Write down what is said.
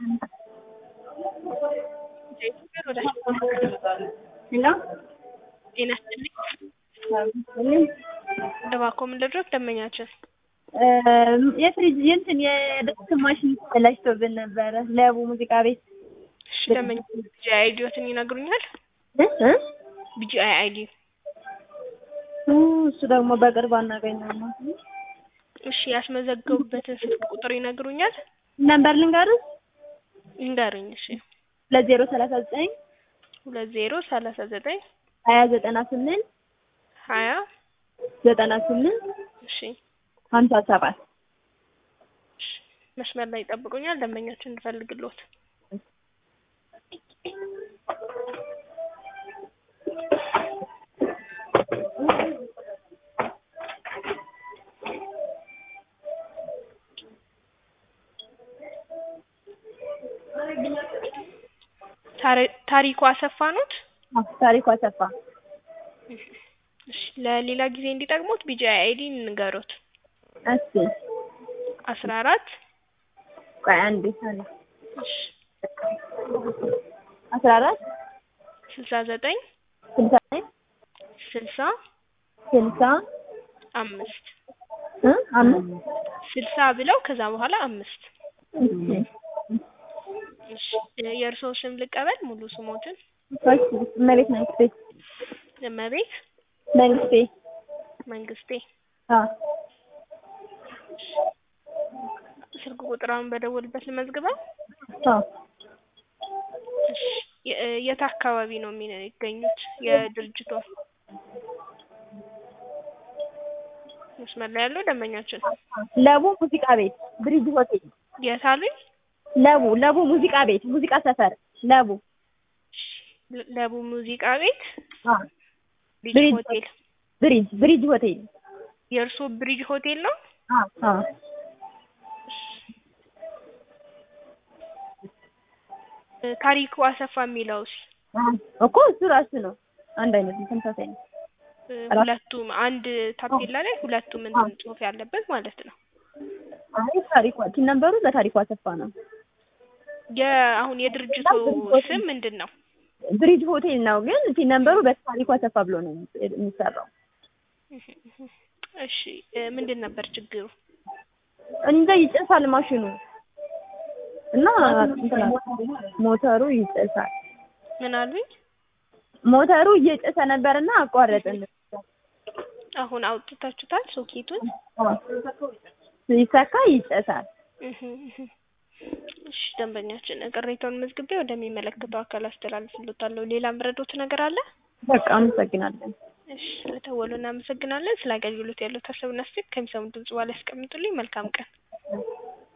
ሄሎ ጤና ይስጥልኝ። እኔም እባክዎ ምን ልርዳዎት? ደንበኛችን የፍሪጅ የእንትን የድስት ማሽን ተበላሽቶብን ነበረ ለቡ ሙዚቃ ቤት። እሺ ደንበኛችን ቢጂአይ አይዲዎትን ይነግሩኛል? ቢጂአይ አይዲ እሱ ደግሞ በቅርብ አናገኘውም ነው። እሺ ያስመዘገቡበትን ስልክ ቁጥር ይነግሩኛል? ነምበር ልንገርሽ? ይንገሩኝ። እሺ 2039 2039 2098 20 98 እሺ 57 መስመር ላይ ይጠብቁኛል። ደንበኛችን እንፈልግልዎት። ታሪኩ አሰፋ ኖት? ታሪኩ አሰፋ። እሺ ለሌላ ጊዜ እንዲጠቅሙት ቢጂአይ አይዲ ንገሩት። እሺ 14 ቆይ አንዴ እሺ 14 69 69 60 60 5 5 60 ብለው ከዛ በኋላ 5 እሺ እሺ የእርስዎ ስም ልቀበል ሙሉ ስሞትን? እሺ እመቤት መንግስቴ። እመቤት መንግስቴ። መንግስቴ። አዎ ስልክ ቁጥራውን በደወልበት ልመዝግበው? አዎ እሺ የት አካባቢ ነው የሚገኙት የድርጅቶ? መስመር ላይ ያለው ደንበኛችን? ለቡ ሙዚቃ ቤት ብሪጅ ሆቴል። የት አሉኝ? ለቡ ሙዚቃ ቤት ሙዚቃ ሰፈር ለቡ። ለቡ ሙዚቃ ቤት ብሪጅ ሆቴል። ብሪጅ ሆቴል። የእርስዎ ብሪጅ ሆቴል ነው? አዎ ታሪኩ አሰፋ የሚለውስ? እኮ እሱ ራሱ ነው። አንድ አይነት ተመሳሳይ ነው። ሁለቱም አንድ ታፔላ ላይ ሁለቱም እንትን ጽሑፍ ያለበት ማለት ነው። አይ ታሪኩ ነምበሩ ለታሪኩ አሰፋ ነው። አሁን የድርጅቱ ስም ምንድን ነው? ብሪጅ ሆቴል ነው፣ ግን ነምበሩ በታሪኩ አሰፋ ብሎ ነው የሚሰራው። እሺ ምንድን ነበር ችግሩ? እንደ ይጨሳል ማሽኑ እና ሞተሩ ይጨሳል። ምን አሉኝ? ሞተሩ እየጨሰ ነበርና አቋረጥን። አሁን አውጥታችሁታል ሶኬቱን? ሲሰካ ይጨሳል። እሺ ደንበኛችን ቅሬታውን መዝግቤ ወደሚመለከተው አካል አስተላልፍልዎታለሁ። ሌላ ምረዶት ነገር አለ? በቃ አመሰግናለን። እሺ ስለተወሉ እናመሰግናለን። ስለ አገልግሎት ያለው ሀሳብና አስተያየት ከሚሰሙት ድምጽ በኋላ ያስቀምጡልኝ። መልካም ቀን።